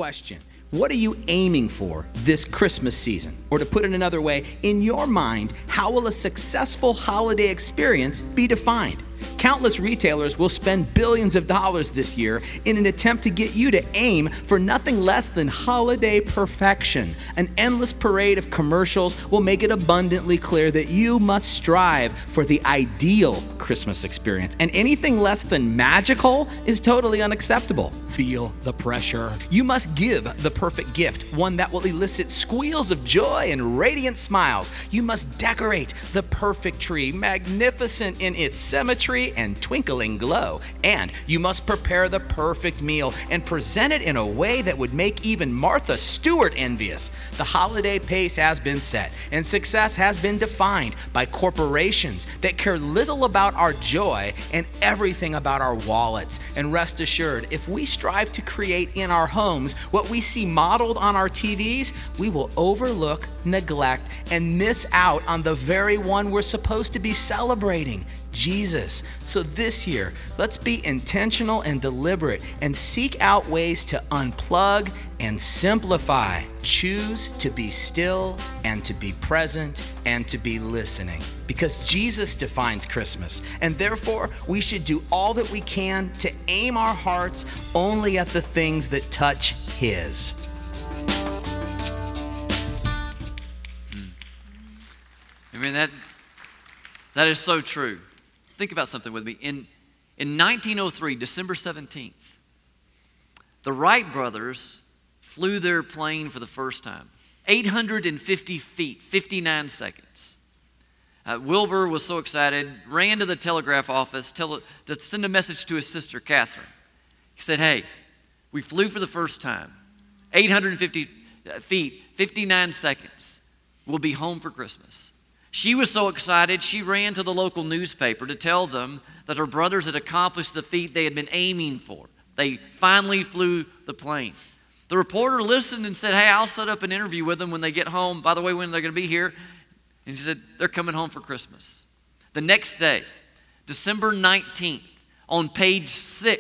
question. What are you aiming for this Christmas season? Or to put it another way, in your mind, how will a successful holiday experience be defined? Countless retailers will spend billions of dollars this year in an attempt to get you to aim for nothing less than holiday perfection. An endless parade of commercials will make it abundantly clear that you must strive for the ideal Christmas experience, and anything less than magical is totally unacceptable. Feel the pressure. You must give the perfect gift, one that will elicit squeals of joy and radiant smiles. You must decorate the perfect tree, magnificent in its symmetry and twinkling glow. And you must prepare the perfect meal and present it in a way that would make even Martha Stewart envious. The holiday pace has been set, and success has been defined by corporations that care little about our joy and everything about our wallets. And rest assured, if we strive to create in our homes what we see modeled on our TVs, we will overlook, neglect, and miss out on the very one we're supposed to be celebrating, Jesus. So this year, let's be intentional and deliberate and seek out ways to unplug and simplify. Choose to be still and to be present and to be listening. Because Jesus defines Christmas, and therefore we should do all that we can to aim our hearts only at the things that touch His. I mean, that is so true. Think about something with me. In 1903, December 17th, the Wright brothers flew their plane for the first time. 850 feet, 59 seconds. Wilbur was so excited, ran to the telegraph office to send a message to his sister, Catherine. He said, hey, we flew for the first time. 850 feet, 59 seconds. We'll be home for Christmas. She was so excited, she ran to the local newspaper to tell them that her brothers had accomplished the feat they had been aiming for. They finally flew the plane. The reporter listened and said, hey, I'll set up an interview with them when they get home. By the way, when they're going to be here. And she said, they're coming home for Christmas. The next day, December 19th, on page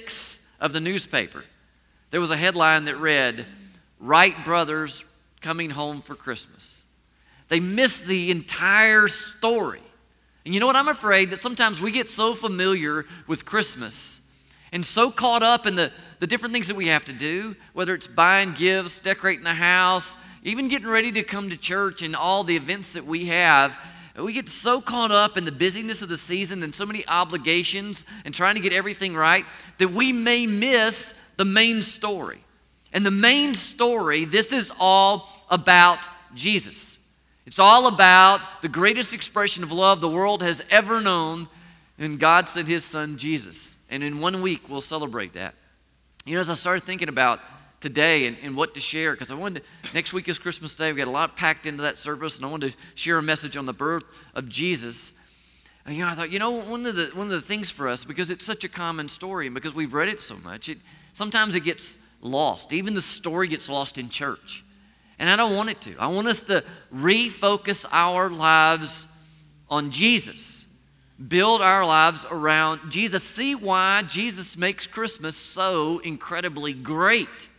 6 of the newspaper, there was a headline that read, Wright brothers coming home for Christmas. They missed the entire story. And you know what? I'm afraid that sometimes we get so familiar with Christmas and so caught up in the different things that we have to do, whether it's buying gifts, decorating the house, even getting ready to come to church and all the events that we have. We get so caught up in the busyness of the season and so many obligations and trying to get everything right that we may miss the main story. And the main story, this is all about Jesus. It's all about the greatest expression of love the world has ever known, and God sent His Son, Jesus. And in 1 week, we'll celebrate that. You know, as I started thinking about today and what to share, because next week is Christmas Day. We've got a lot packed into that service, and I wanted to share a message on the birth of Jesus. And, I thought, one of the things for us, because it's such a common story, and because we've read it so much, sometimes it gets lost. Even the story gets lost in church. And I don't want it to. I want us to refocus our lives on Jesus. Build our lives around Jesus. See why Jesus makes Christmas so incredibly great.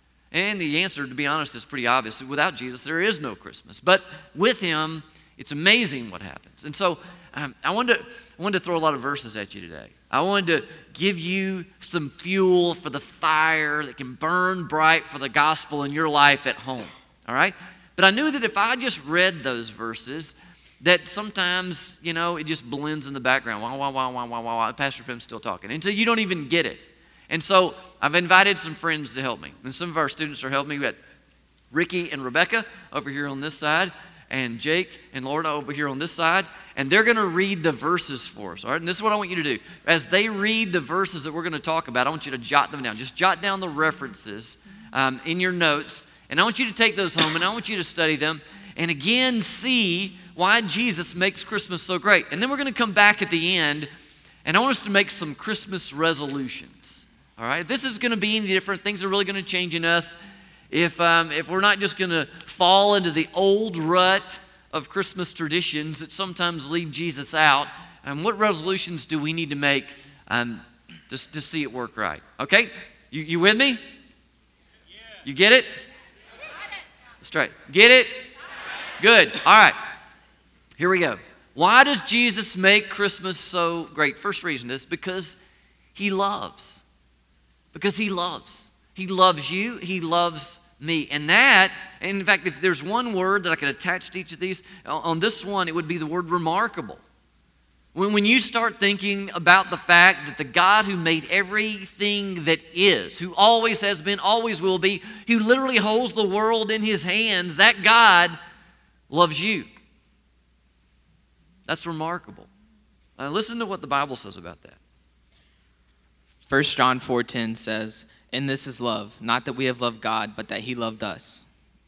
And the answer, to be honest, is pretty obvious. Without Jesus, there is no Christmas. But with Him, it's amazing what happens. And so I wanted to throw a lot of verses at you today. I wanted to give you some fuel for the fire that can burn bright for the gospel in your life at home. All right? But I knew that if I just read those verses, that sometimes, it just blends in the background. Wah, Pastor Pim's still talking. And so you don't even get it. And so I've invited some friends to help me. And some of our students are helping me. We got Ricky and Rebecca over here on this side, and Jake and Lorna over here on this side. And they're going to read the verses for us. All right? And this is what I want you to do. As they read the verses that we're going to talk about, I want you to jot them down. Just jot down the references in your notes. And I want you to take those home, and I want you to study them, and again, see why Jesus makes Christmas so great. And then we're going to come back at the end, and I want us to make some Christmas resolutions. All right? If this is going to be any different, things are really going to change in us. If we're not just going to fall into the old rut of Christmas traditions that sometimes leave Jesus out, what resolutions do we need to make to see it work right? Okay? You with me? You get it? Straight. Get it? Good. All right. Here we go. Why does Jesus make Christmas so great? First reason is because he loves. Because he loves. He loves you. He loves me. And in fact, if there's one word that I could attach to each of these, on this one, it would be the word remarkable. When you start thinking about the fact that the God who made everything that is, who always has been, always will be, who literally holds the world in his hands, that God loves you. That's remarkable. Listen to what the Bible says about that. 1 John 4:10 says, "And this is love, not that we have loved God, but that he loved us."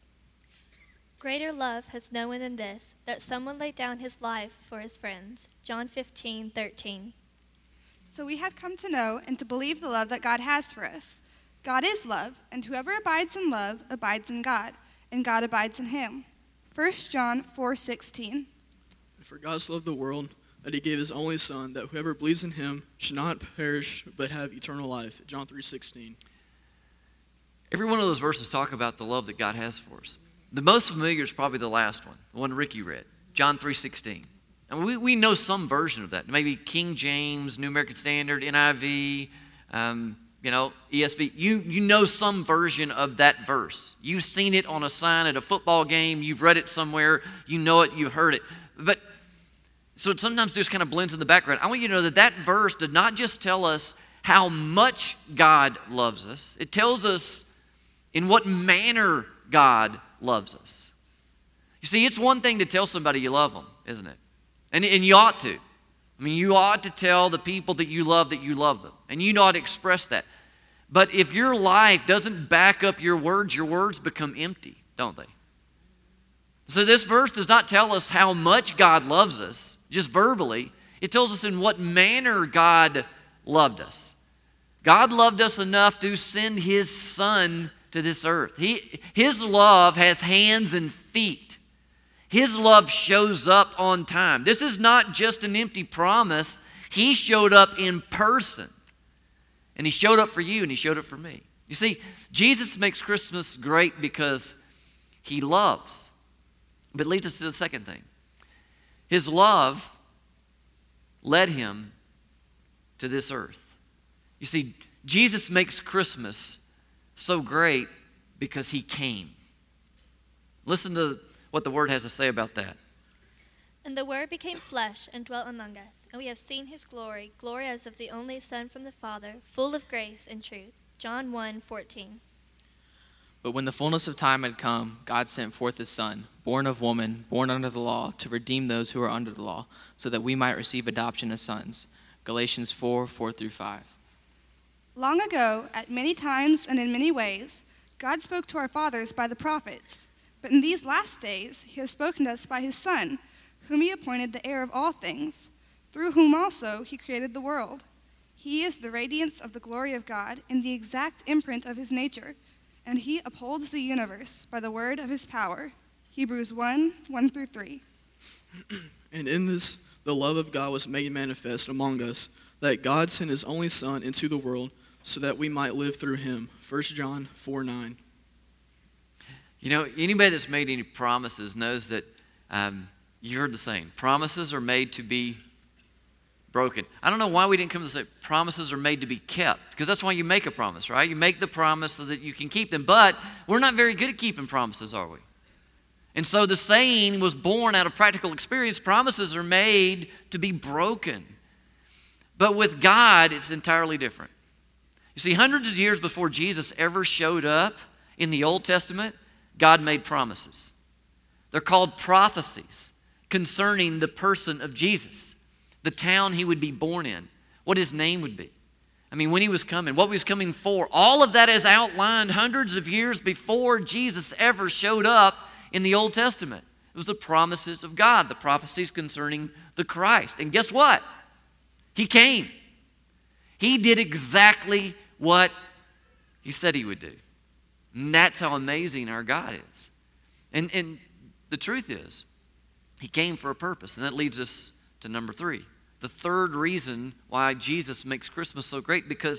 Greater love has no one than this, that someone laid down his life for his friends. John 15:13. So we have come to know and to believe the love that God has for us. God is love, and whoever abides in love abides in God, and God abides in him. 1 John 4:16. For God so loved the world that he gave his only Son, that whoever believes in him should not perish but have eternal life. John 3:16. Every one of those verses talk about the love that God has for us. The most familiar is probably the last one, the one Ricky read, John 3:16. And we know some version of that. Maybe King James, New American Standard, NIV, ESV. You know some version of that verse. You've seen it on a sign at a football game. You've read it somewhere. You know it. You've heard it. But so it sometimes just kind of blends in the background. I want you to know that that verse did not just tell us how much God loves us. It tells us in what manner God loves us. You see, it's one thing to tell somebody you love them, isn't it? And you ought to. I mean, you ought to tell the people that you love them. And you ought to express that. But if your life doesn't back up your words become empty, don't they? So this verse does not tell us how much God loves us, just verbally. It tells us in what manner God loved us. God loved us enough to send his Son to this earth. His love has hands and feet. His love shows up on time. This is not just an empty promise. He showed up in person. And he showed up for you and he showed up for me. You see, Jesus makes Christmas great because he loves. But it leads us to the second thing. His love led him to this earth. You see, Jesus makes Christmas so great because he came. Listen to what the Word has to say about that. And the Word became flesh and dwelt among us, and we have seen his glory, glory as of the only Son from the Father, full of grace and truth. John 1:14. But when the fullness of time had come, God sent forth his Son, born of woman, born under the law, to redeem those who are under the law, so that we might receive adoption as sons. Galatians 4:4-5. Long ago, at many times and in many ways, God spoke to our fathers by the prophets. But in these last days, he has spoken to us by his Son, whom he appointed the heir of all things, through whom also he created the world. He is the radiance of the glory of God and the exact imprint of his nature, and he upholds the universe by the word of his power. Hebrews 1:1-3. And in this, the love of God was made manifest among us, that God sent his only Son into the world so that we might live through him. 1 John 4:9. You know, anybody that's made any promises knows that you heard the saying, promises are made to be broken. I don't know why we didn't come to say promises are made to be kept, because that's why you make a promise, right? You make the promise so that you can keep them, but we're not very good at keeping promises, are we? And so the saying was born out of practical experience. Promises are made to be broken. But with God, it's entirely different. You see, hundreds of years before Jesus ever showed up in the Old Testament, God made promises. They're called prophecies concerning the person of Jesus, the town he would be born in, what his name would be. I mean, when he was coming, what he was coming for. All of that is outlined hundreds of years before Jesus ever showed up in the Old Testament. It was the promises of God, the prophecies concerning the Christ. And guess what? He came. He did exactly what he said he would do. And that's how amazing our God is. And the truth is, he came for a purpose. And that leads us to number 3. The third reason why Jesus makes Christmas so great, because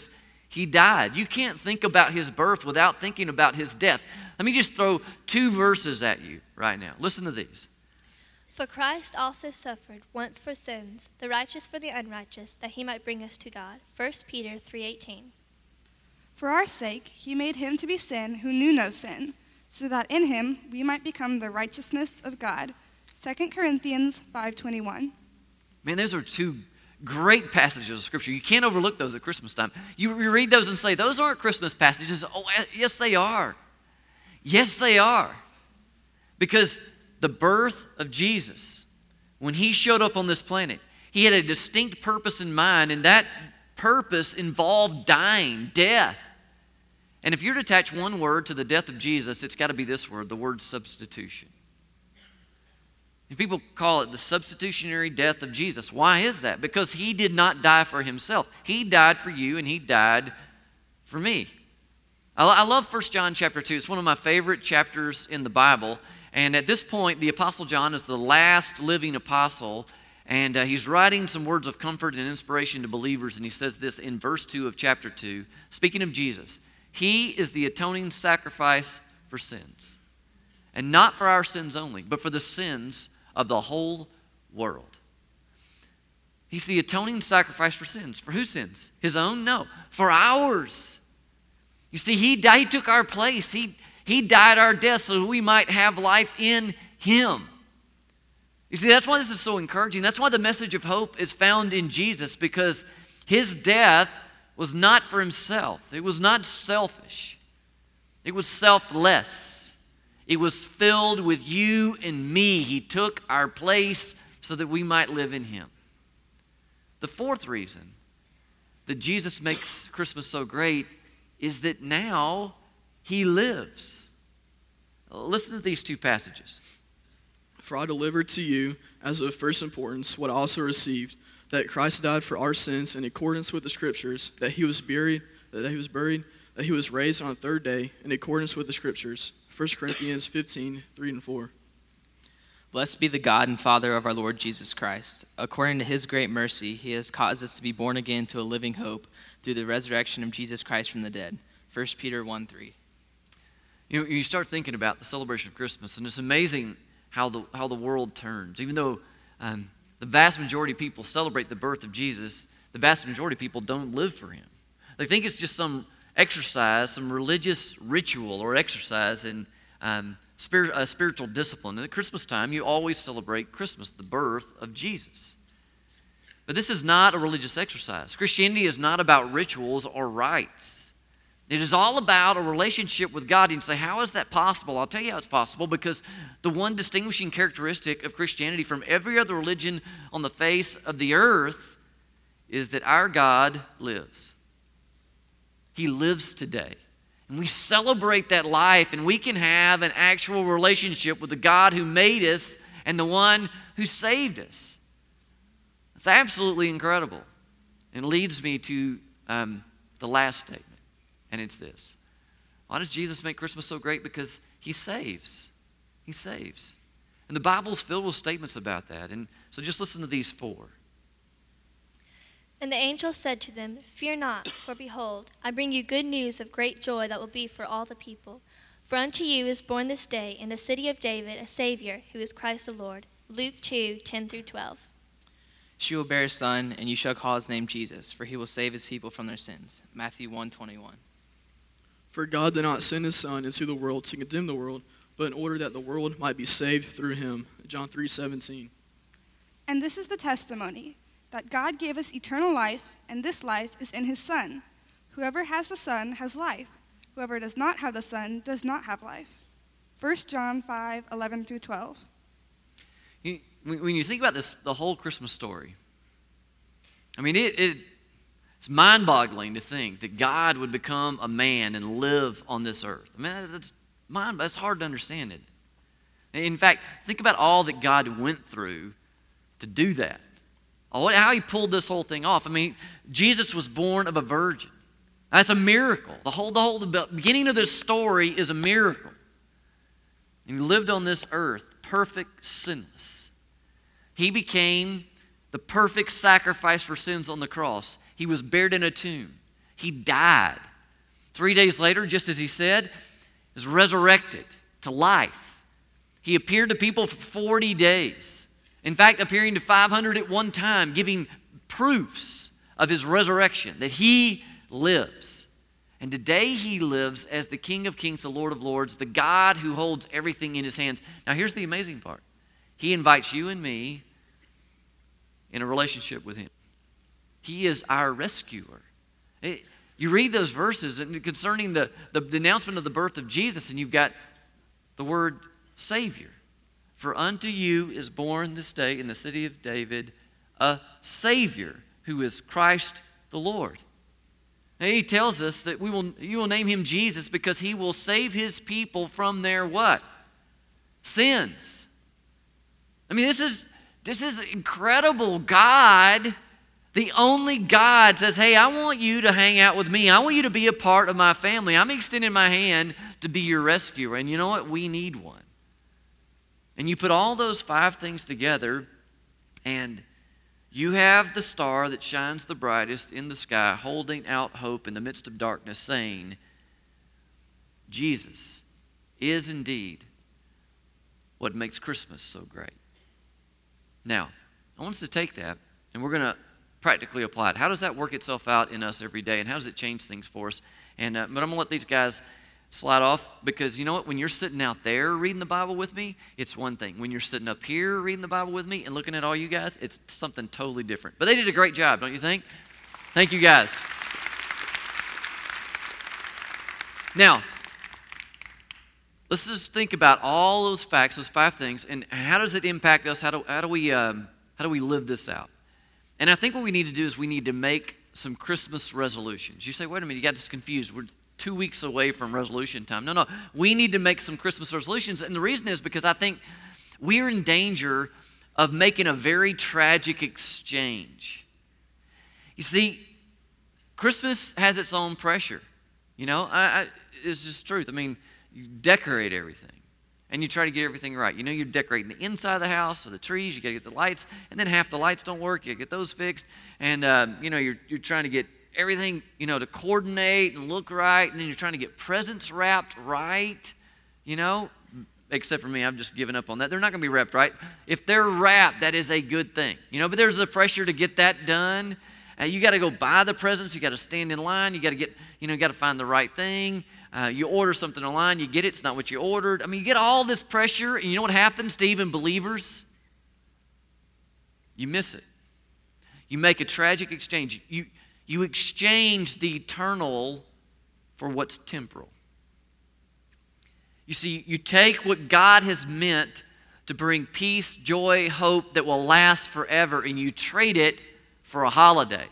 he died. You can't think about his birth without thinking about his death. Let me just throw 2 verses at you right now. Listen to these. For Christ also suffered once for sins, the righteous for the unrighteous, that he might bring us to God. 1 Peter 3:18. For our sake, he made him to be sin who knew no sin, so that in him we might become the righteousness of God. 2 Corinthians 5:21. Man, those are 2 great passages of Scripture. You can't overlook those at Christmas time. You read those and say, those aren't Christmas passages. Oh, yes, they are. Yes, they are. Because the birth of Jesus, when he showed up on this planet, he had a distinct purpose in mind, and that purpose involved dying, death. And if you're to attach one word to the death of Jesus, it's got to be this word, the word substitution. And people call it the substitutionary death of Jesus. Why is that? Because he did not die for himself. He died for you, and he died for me. I love 1 John chapter 2. It's one of my favorite chapters in the Bible. And at this point, the Apostle John is the last living apostle, and he's writing some words of comfort and inspiration to believers, and he says this in verse 2 of chapter 2, speaking of Jesus, he is the atoning sacrifice for sins, and not for our sins only, but for the sins of the whole world. He's the atoning sacrifice for sins. For whose sins? His own? No. For ours. You see, he died, he took our place. He died our death so that we might have life in him. You see, that's why this is so encouraging. That's why the message of hope is found in Jesus, because his death was not for himself. It was not selfish. It was selfless. It was filled with you and me. He took our place so that we might live in him. The 4th reason that Jesus makes Christmas so great is that now he lives. Listen to these 2 passages. For I delivered to you as of first importance what I also received, that Christ died for our sins in accordance with the Scriptures, that he was buried, that he was raised on the 3rd day in accordance with the Scriptures. 1 Corinthians 15:3-4. Blessed be the God and Father of our Lord Jesus Christ. According to his great mercy, he has caused us to be born again to a living hope through the resurrection of Jesus Christ from the dead. 1 Peter 1:3. You know, you start thinking about the celebration of Christmas, and it's amazing how the world turns. Even though the vast majority of people celebrate the birth of Jesus, the vast majority of people don't live for him. They think it's just some exercise, some religious ritual or exercise in spiritual discipline. And at Christmas time, you always celebrate Christmas, the birth of Jesus. But this is not a religious exercise. Christianity is not about rituals or rites. It is all about a relationship with God. And you say, how is that possible? I'll tell you how it's possible, because the one distinguishing characteristic of Christianity from every other religion on the face of the earth is that our God lives. He lives today. And we celebrate that life, and we can have an actual relationship with the God who made us and the one who saved us. It's absolutely incredible. And leads me to the last statement. And it's this. Why does Jesus make Christmas so great? Because he saves. He saves. And the Bible's filled with statements about that. And so just listen to these 4. And the angel said to them, Fear not, for behold, I bring you good news of great joy that will be for all the people. For unto you is born this day in the city of David a Savior, who is Christ the Lord. Luke 2:10-12. She will bear a son, and you shall call his name Jesus, for he will save his people from their sins. Matthew 1:21. For God did not send his Son into the world to condemn the world, but in order that the world might be saved through him. John 3:17. And this is the testimony, that God gave us eternal life, and this life is in his Son. Whoever has the Son has life. Whoever does not have the Son does not have life. 1 John 5:11-12. When you think about this, the whole Christmas story, I mean, it's mind-boggling to think that God would become a man and live on this earth. I mean, it's hard to understand it. In fact, think about all that God went through to do that. How he pulled this whole thing off. I mean, Jesus was born of a virgin. That's a miracle. The beginning of this story is a miracle. And he lived on this earth, perfect, sinless. He became the perfect sacrifice for sins on the cross. He was buried in a tomb. He died. 3 days later, just as he said, is resurrected to life. He appeared to people for 40 days. In fact, appearing to 500 at one time, giving proofs of his resurrection, that he lives. And today he lives as the King of Kings, the Lord of Lords, the God who holds everything in his hands. Now here's the amazing part. He invites you and me in a relationship with him. He is our rescuer. You read those verses concerning the announcement of the birth of Jesus, and you've got the word Savior. For unto you is born this day in the city of David a Savior, who is Christ the Lord. And he tells us that you will name him Jesus because he will save his people from their what? Sins. I mean, this is incredible. God, the only God, says, hey, I want you to hang out with me. I want you to be a part of my family. I'm extending my hand to be your rescuer. And you know what? We need one. And you put all those 5 things together, and you have the star that shines the brightest in the sky, holding out hope in the midst of darkness, saying, Jesus is indeed what makes Christmas so great. Now, I want us to take that, and we're going to practically apply it. How does that work itself out in us every day, and how does it change things for us? And but I'm going to let these guys slide off, because you know what? When you're sitting out there reading the Bible with me, it's one thing. When you're sitting up here reading the Bible with me and looking at all you guys, it's something totally different. But they did a great job, don't you think? Thank you, guys. Now, let's just think about all those facts, those 5 things, and how does it impact us? How do we live this out? And I think what we need to do is we need to make some Christmas resolutions. You say, wait a minute, you got us confused. We're 2 weeks away from resolution time. No, we need to make some Christmas resolutions. And the reason is because I think we're in danger of making a very tragic exchange. You see, Christmas has its own pressure. You know, it's just truth. I mean, you decorate everything, and you try to get everything right. You know, you're decorating the inside of the house or the trees. You got to get the lights, and then half the lights don't work. You got to get those fixed, and you know, you're trying to get everything, you know, to coordinate and look right, and then you're trying to get presents wrapped right, you know, except for me, I've just given up on that. They're not going to be wrapped right. If they're wrapped, that is a good thing, you know, but there's the pressure to get that done. You got to go buy the presents. You got to stand in line. You got to get, you know, you got to find the right thing. You order something online, you get it, it's not what you ordered. I mean, you get all this pressure, and you know what happens to even believers? You miss it. You make a tragic exchange. You exchange the eternal for what's temporal. You see, you take what God has meant to bring peace, joy, hope that will last forever, and you trade it for a holiday.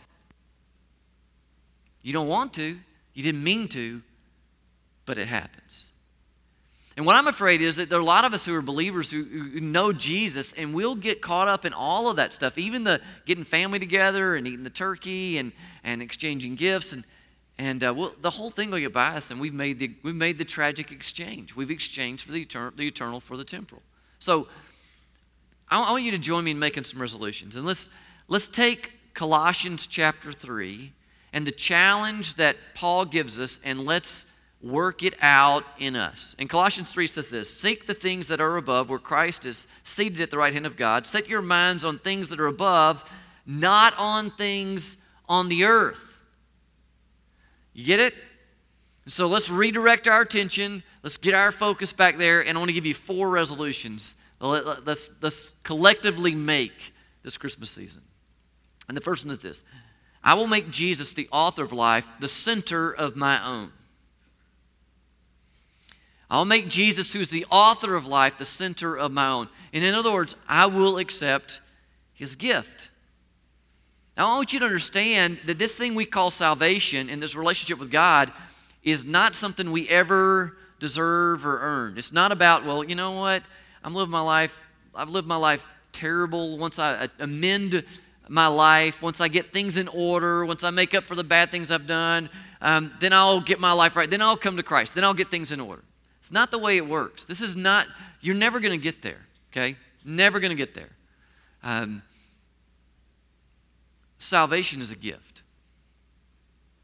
You don't want to, you didn't mean to, but it happens. And what I'm afraid is that there are a lot of us who are believers who know Jesus, and we'll get caught up in all of that stuff, even the getting family together and eating the turkey and exchanging gifts, and the whole thing will get by us, and we've made the tragic exchange. We've exchanged for the eternal for the temporal. So I want you to join me in making some resolutions, and let's take Colossians chapter 3 and the challenge that Paul gives us, and let's work it out in us. And Colossians 3 says this: seek the things that are above, where Christ is seated at the right hand of God. Set your minds on things that are above, not on things on the earth. You get it? So let's redirect our attention. Let's get our focus back there. And I want to give you 4 resolutions. Let's collectively make this Christmas season. And the first one is this: I will make Jesus, the author of life, the center of my own. I'll make Jesus, who's the author of life, the center of my own. And in other words, I will accept his gift. Now, I want you to understand that this thing we call salvation and this relationship with God is not something we ever deserve or earn. It's not about, well, you know what? I've lived my life terrible. Once I amend my life, once I get things in order, once I make up for the bad things I've done, then I'll get my life right. Then I'll come to Christ. Then I'll get things in order. It's not the way it works. This is not, you're never going to get there, okay? Never going to get there. Salvation is a gift.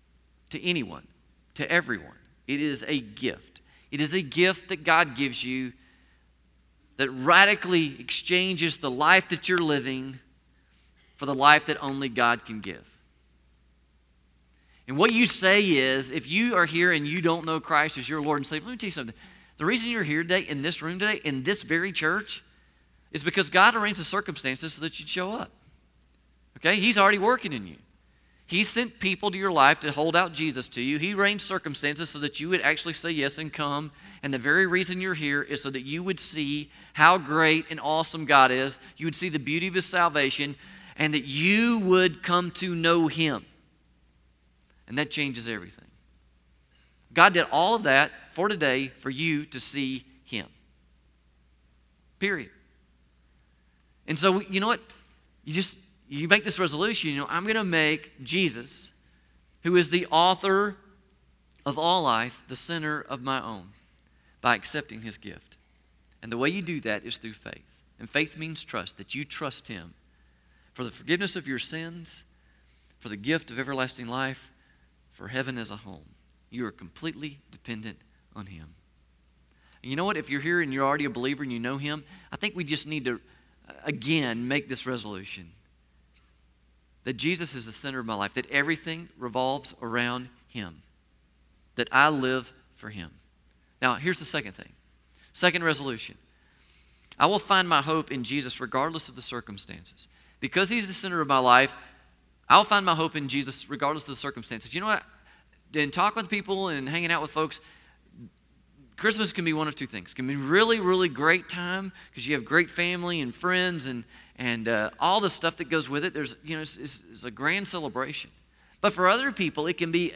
to anyone, to everyone. It is a gift. It is a gift that God gives you that radically exchanges the life that you're living for the life that only God can give. And what you say is, if you are here and you don't know Christ as your Lord and Savior, let me tell you something. The reason you're here today, in this room today, in this very church, is because God arranged the circumstances so that you'd show up. Okay? He's already working in you. He sent people to your life to hold out Jesus to you. He arranged circumstances so that you would actually say yes and come. And the very reason you're here is so that you would see how great and awesome God is. You would see the beauty of His salvation, and that you would come to know Him. And that changes everything. God did all of that for today for you to see Him. Period. And so, you know what? You make this resolution, I'm going to make Jesus, who is the author of all life, the center of my own, by accepting His gift. And the way you do that is through faith. And faith means trust, that you trust Him for the forgiveness of your sins, for the gift of everlasting life, for heaven as a home. You are completely dependent on Him. And you know what? If you're here and you're already a believer and you know Him, I think we just need to, again, make this resolution. That Jesus is the center of my life, that everything revolves around Him, that I live for Him. Now, here's the second thing. Second resolution. I will find my hope in Jesus regardless of the circumstances. Because He's the center of my life, I'll find my hope in Jesus regardless of the circumstances. You know what? In talking with people and hanging out with folks, Christmas can be one of two things. It can be a really, really great time because you have great family and friends and all the stuff that goes with it. There's, it's a grand celebration. But for other people, it can be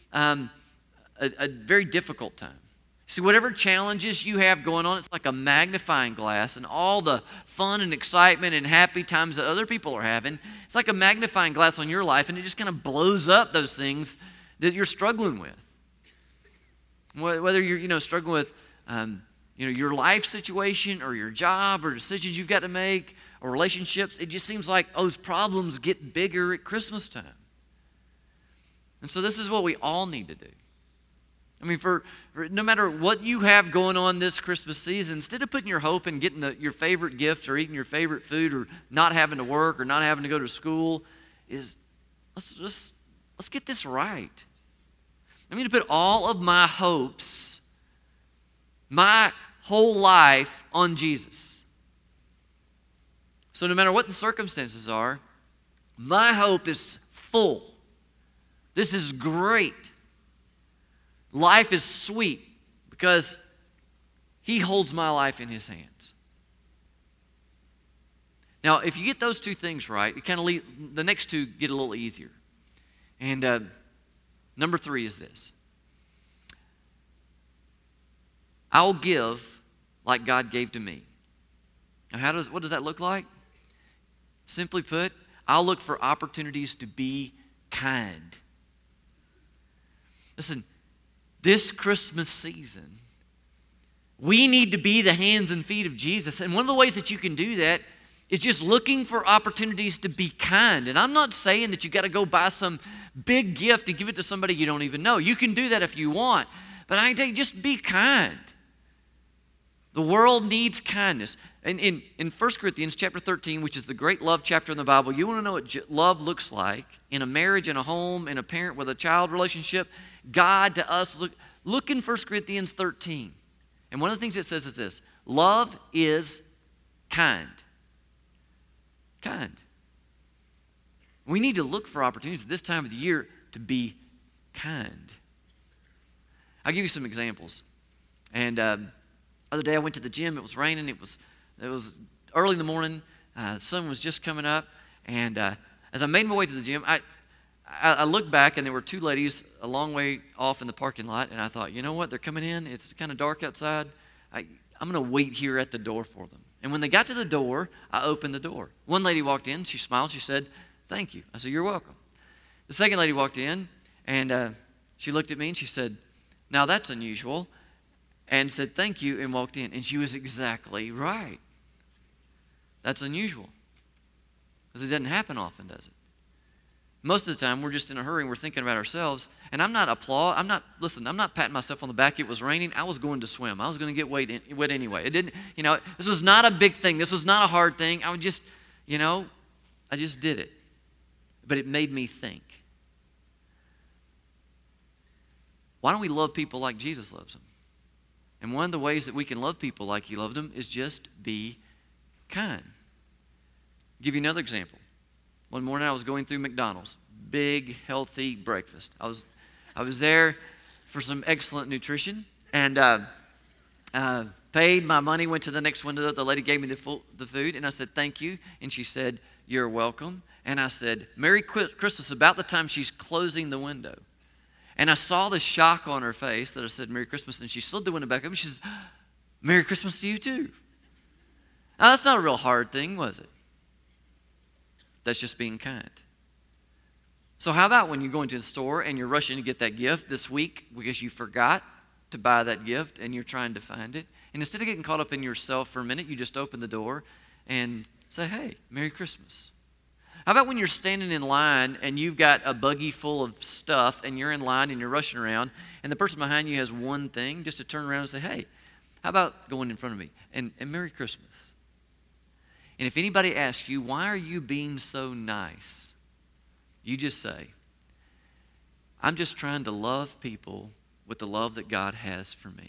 a very difficult time. See, whatever challenges you have going on, it's like a magnifying glass, and all the fun and excitement and happy times that other people are having, it's like a magnifying glass on your life, and it just kind of blows up those things that you're struggling with. Whether you're struggling with your life situation or your job or decisions you've got to make or relationships, it just seems like those problems get bigger at Christmas time. And so this is what we all need to do. I mean, for no matter what you have going on this Christmas season, instead of putting your hope in getting your favorite gift or eating your favorite food or not having to work or not having to go to school, let's get this right. I'm going to put all of my hopes, my whole life on Jesus. So no matter what the circumstances are, my hope is full. This is great. Life is sweet because He holds my life in His hands. Now, if you get those two things right, the next two get a little easier. And number 3 is this. I'll give like God gave to me. Now, what does that look like? Simply put, I'll look for opportunities to be kind. Listen, this Christmas season, we need to be the hands and feet of Jesus. And one of the ways that you can do that is just looking for opportunities to be kind. And I'm not saying that you got to go buy some big gift and give it to somebody you don't even know. You can do that if you want. But I can tell you, just be kind. The world needs kindness. And in 1 Corinthians chapter 13, which is the great love chapter in the Bible, you want to know what love looks like in a marriage, in a home, in a parent with a child relationship? God to us, look in 1 Corinthians 13. And one of the things it says is this: love is kind. Kind. We need to look for opportunities at this time of the year to be kind. I'll give you some examples. And the other day I went to the gym. It was raining. It was early in the morning. The sun was just coming up. And as I made my way to the gym, I looked back, and there were 2 ladies a long way off in the parking lot. And I thought, you know what? They're coming in. It's kind of dark outside. I'm going to wait here at the door for them. And when they got to the door, I opened the door. One lady walked in. She smiled. She said, "Thank you." I said, "You're welcome." The second lady walked in, and she looked at me, and she said, "Now that's unusual," and said, "Thank you," and walked in. And she was exactly right. That's unusual because it doesn't happen often, does it? Most of the time, we're just in a hurry and we're thinking about ourselves. And I'm not patting myself on the back. It was raining. I was going to swim. I was going to get wet anyway. It didn't, this was not a big thing. This was not a hard thing. I just did it. But it made me think. Why don't we love people like Jesus loves them? And one of the ways that we can love people like he loved them is just be kind. I'll give you another example. One morning I was going through McDonald's, big, healthy breakfast. I was there for some excellent nutrition, and paid my money, went to the next window. The lady gave me the food, and I said, thank you. And she said, you're welcome. And I said, Merry Christmas, about the time she's closing the window. And I saw the shock on her face that I said, Merry Christmas, and she slid the window back up, and she says, Merry Christmas to you too. Now, that's not a real hard thing, was it? That's just being kind. So how about when you're going to the store and you're rushing to get that gift this week because you forgot to buy that gift and you're trying to find it? And instead of getting caught up in yourself for a minute, you just open the door and say, hey, Merry Christmas. How about when you're standing in line and you've got a buggy full of stuff and you're in line and you're rushing around and the person behind you has one thing, just to turn around and say, hey, how about going in front of me? And Merry Christmas. And if anybody asks you, why are you being so nice? You just say, I'm just trying to love people with the love that God has for me.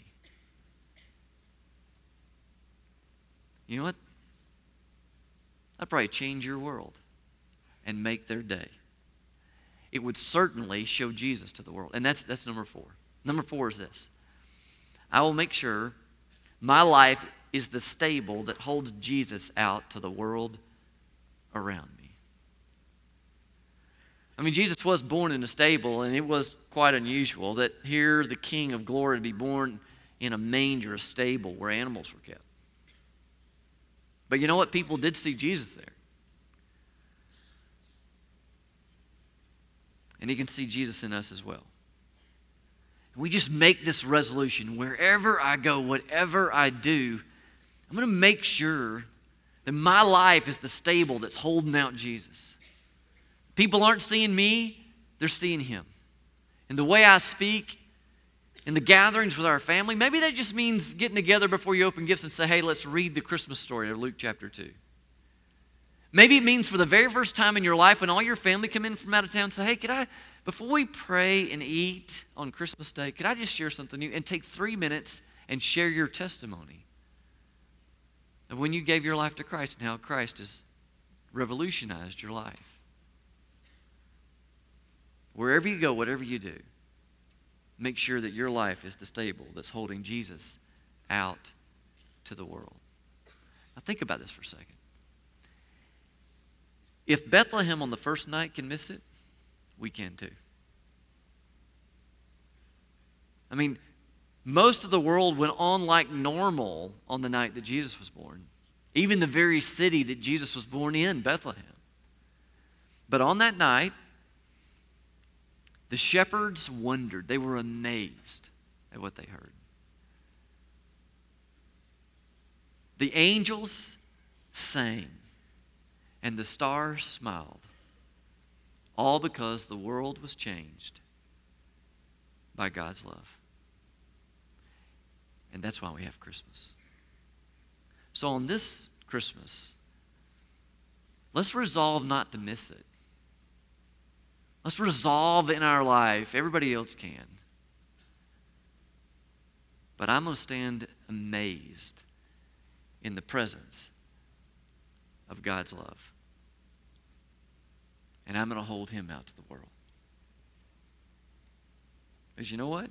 You know what? That'd probably change your world and make their day. It would certainly show Jesus to the world. And that's number 4. Number 4 is this. I will make sure my life is the stable that holds Jesus out to the world around me. I mean, Jesus was born in a stable, and it was quite unusual that here the King of Glory would be born in a manger, a stable where animals were kept. But you know what? People did see Jesus there. And he can see Jesus in us as well. We just make this resolution, wherever I go, whatever I do, I'm going to make sure that my life is the stable that's holding out Jesus. People aren't seeing me, they're seeing him. In the way I speak, in the gatherings with our family, maybe that just means getting together before you open gifts and say, hey, let's read the Christmas story of Luke chapter 2. Maybe it means for the very first time in your life when all your family come in from out of town, say, hey, before we pray and eat on Christmas Day, could I just share something new? And take 3 minutes and share your testimony of when you gave your life to Christ and how Christ has revolutionized your life. Wherever you go, whatever you do, make sure that your life is the stable that's holding Jesus out to the world. Now think about this for a second. If Bethlehem on the first night can miss it, we can too. I mean, most of the world went on like normal on the night that Jesus was born. Even the very city that Jesus was born in, Bethlehem. But on that night, the shepherds wondered. They were amazed at what they heard. The angels sang, and the stars smiled, all because the world was changed by God's love. And that's why we have Christmas. So on this Christmas, let's resolve not to miss it. Let's resolve in our life, everybody else can. But I'm going to stand amazed in the presence of God's love. And I'm going to hold him out to the world. Because you know what?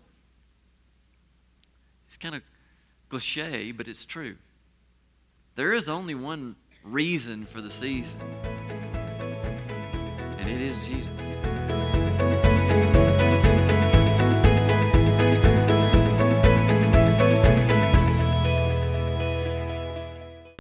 It's kind of cliche, but it's true. There is only one reason for the season, and it is Jesus.